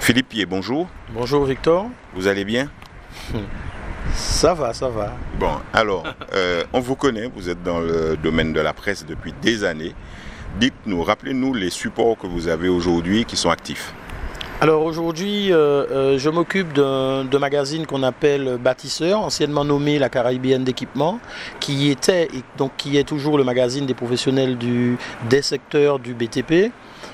Philippe Pied, bonjour. Bonjour Victor. Vous allez bien? Ça va, ça va. Bon, alors, on vous connaît, vous êtes dans le domaine de la presse depuis des années. Dites-nous, rappelez-nous les supports que vous avez aujourd'hui qui sont actifs. Alors aujourd'hui, je m'occupe d'un magazine qu'on appelle Bâtisseur, anciennement nommé La Caraïbienne d'équipement, qui était et donc qui est toujours le magazine des professionnels des secteurs du BTP.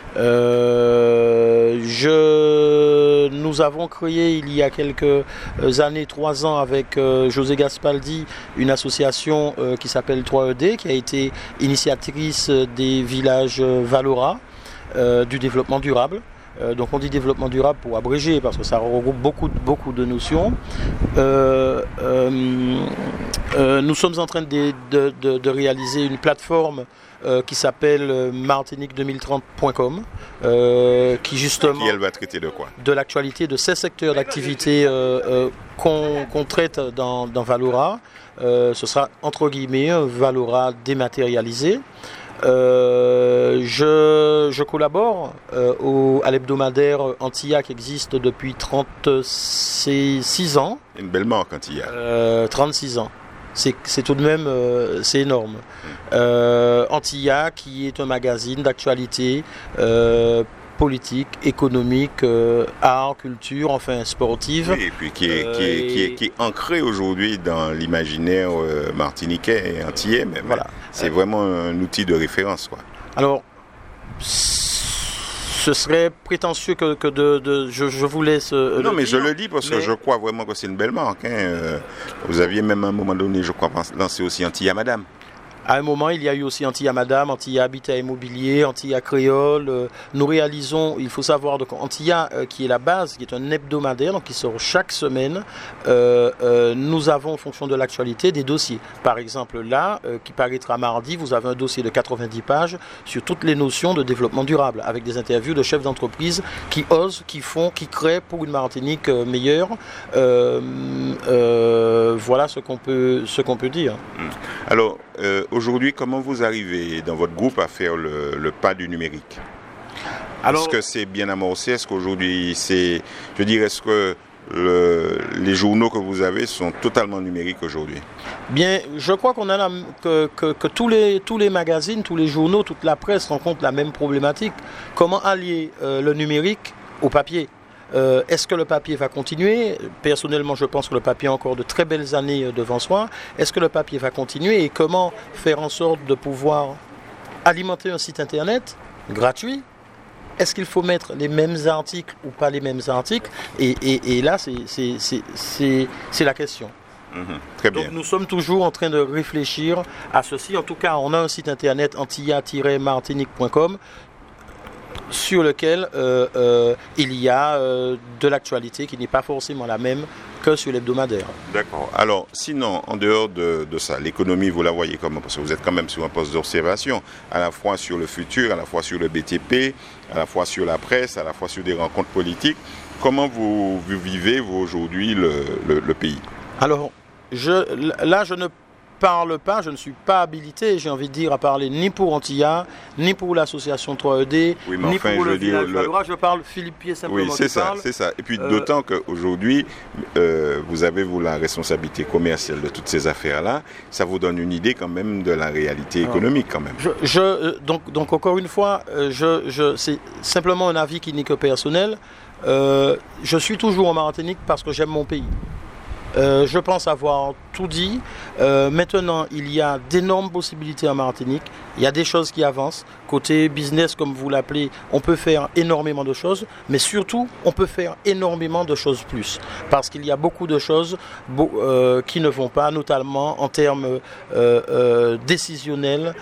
Nous avons créé il y a quelques années, 3 ans, avec José Gaspaldi, une association qui s'appelle 3ED, qui a été initiatrice des villages Valora, du développement durable. Donc on dit développement durable pour abréger parce que ça regroupe beaucoup de notions. Nous sommes en train de réaliser une plateforme qui s'appelle martinique2030.com qui justement... Qui elle va traiter de quoi? De l'actualité de ces secteurs d'activité qu'on traite dans Valora. Ce sera entre guillemets un Valora dématérialisé. Je collabore à l'hebdomadaire Antilla qui existe depuis 36 ans. Une belle marque Antilla. 36 ans. C'est tout de même c'est énorme. Antilla qui est un magazine d'actualité politique, économique, art, culture, enfin sportive. Oui, et puis qui est ancré aujourd'hui dans l'imaginaire martiniquais et antillais. Mais voilà. C'est vraiment un outil de référence, quoi. Alors, ce serait prétentieux que je vous laisse... non, mais je le dis parce que je crois vraiment que c'est une belle marque. Hein. Vous aviez même à un moment donné, je crois, lancé aussi Antilla Madame. À un moment, il y a eu aussi Antilla Madame, Antilla Habitat Immobilier, Antilla Créole. Nous réalisons, il faut savoir, donc Antilla, qui est la base, qui est un hebdomadaire, donc qui sort chaque semaine. Nous avons, en fonction de l'actualité, des dossiers. Par exemple, là, qui paraîtra mardi, vous avez un dossier de 90 pages sur toutes les notions de développement durable, avec des interviews de chefs d'entreprise qui osent, qui font, qui créent pour une Martinique meilleure. Voilà ce qu'on peut dire. Alors, aujourd'hui, comment vous arrivez dans votre groupe à faire le pas du numérique? Est-ce que c'est bien amorcé? Est-ce qu'aujourd'hui, est-ce que les journaux que vous avez sont totalement numériques aujourd'hui? Bien, je crois que tous les magazines, tous les journaux, toute la presse rencontrent la même problématique. Comment allier le numérique au papier? Est-ce que le papier va continuer? Personnellement, je pense que le papier a encore de très belles années devant soi. Est-ce que le papier va continuer et comment faire en sorte de pouvoir alimenter un site internet gratuit? Est-ce qu'il faut mettre les mêmes articles ou pas les mêmes articles? Et là, c'est la question. Très bien. Donc nous sommes toujours en train de réfléchir à ceci. En tout cas, on a un site internet antilla-martinique.com sur lequel il y a de l'actualité qui n'est pas forcément la même que sur l'hebdomadaire. D'accord. Alors, sinon, en dehors de ça, l'économie, vous la voyez comment? Parce que vous êtes quand même sur un poste d'observation, à la fois sur le futur, à la fois sur le BTP, à la fois sur la presse, à la fois sur des rencontres politiques. Comment vous vivez, vous, aujourd'hui, le pays? Alors, je ne parle pas, je ne suis pas habilité, j'ai envie de dire, à parler ni pour Antilla, ni pour l'association 3ED, oui, ni pour le village Valora. Je parle Philippe Pied simplement. Oui, c'est ça. Et puis d'autant qu'aujourd'hui, vous avez la responsabilité commerciale de toutes ces affaires-là. Ça vous donne une idée quand même de la réalité économique quand même. Donc encore une fois, c'est simplement un avis qui n'est que personnel. Je suis toujours en Martinique parce que j'aime mon pays. Je pense avoir tout dit. Maintenant, il y a d'énormes possibilités en Martinique. Il y a des choses qui avancent. Côté business, comme vous l'appelez, on peut faire énormément de choses. Mais surtout, on peut faire énormément de choses plus. Parce qu'il y a beaucoup de choses qui ne vont pas, notamment en termes décisionnels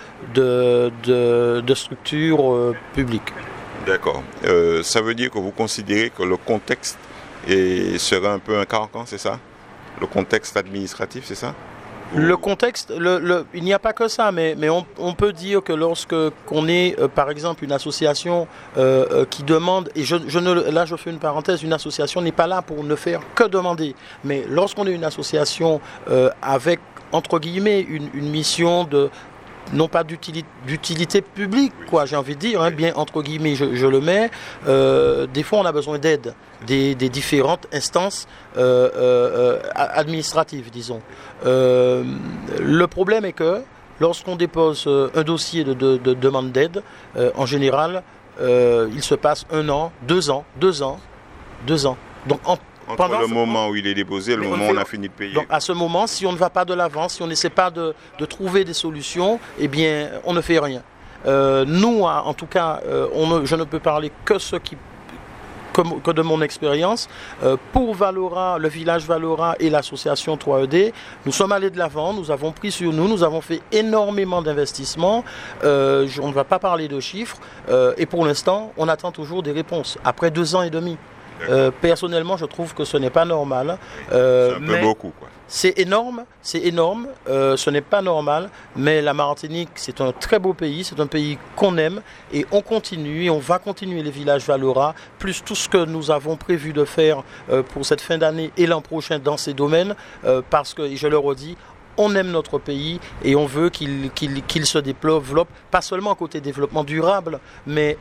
de structures publiques. D'accord. Ça veut dire que vous considérez que le contexte serait un peu un carcan, c'est ça? Le contexte administratif, c'est ça? Le contexte, il n'y a pas que ça, mais on peut dire que lorsqu'on est, par exemple, une association qui demande, et là je fais une parenthèse, une association n'est pas là pour ne faire que demander, mais lorsqu'on est une association avec, entre guillemets, une mission non pas d'utilité publique, quoi, j'ai envie de dire, hein, bien entre guillemets, je le mets. Des fois, on a besoin d'aide des différentes instances administratives, disons. Le problème est que lorsqu'on dépose un dossier de demande d'aide, en général, il se passe 1 an, 2 ans. Donc, entre le moment où il est déposé et le moment où on a fini de payer. Donc à ce moment, si on ne va pas de l'avant, si on n'essaie pas de trouver des solutions, eh bien, on ne fait rien. Nous, en tout cas, je ne peux parler que de mon expérience. Pour Valora, le village Valora et l'association 3ED, nous sommes allés de l'avant, nous avons pris sur nous avons fait énormément d'investissements. On ne va pas parler de chiffres. Et pour l'instant, on attend toujours des réponses. Après 2 ans et demi. Personnellement, je trouve que ce n'est pas normal. C'est un peu beaucoup, quoi. C'est énorme, ce n'est pas normal, mais la Martinique, c'est un très beau pays, c'est un pays qu'on aime et on continue et on va continuer les villages Valora, plus tout ce que nous avons prévu de faire pour cette fin d'année et l'an prochain dans ces domaines, parce que, et je le redis, on aime notre pays et on veut qu'il se développe, pas seulement côté développement durable, mais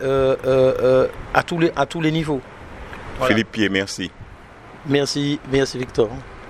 à tous les niveaux. Voilà. Philippe Pied, merci. Merci Victor.